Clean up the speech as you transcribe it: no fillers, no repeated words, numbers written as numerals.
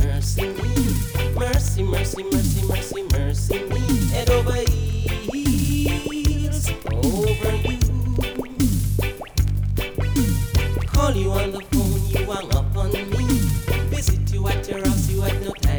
mercy me. Mercy, mercy, mercy, mercy, mercy me. Head over heels over you. Call you on the phone, you hung up on me. Visit you at your house, you had no time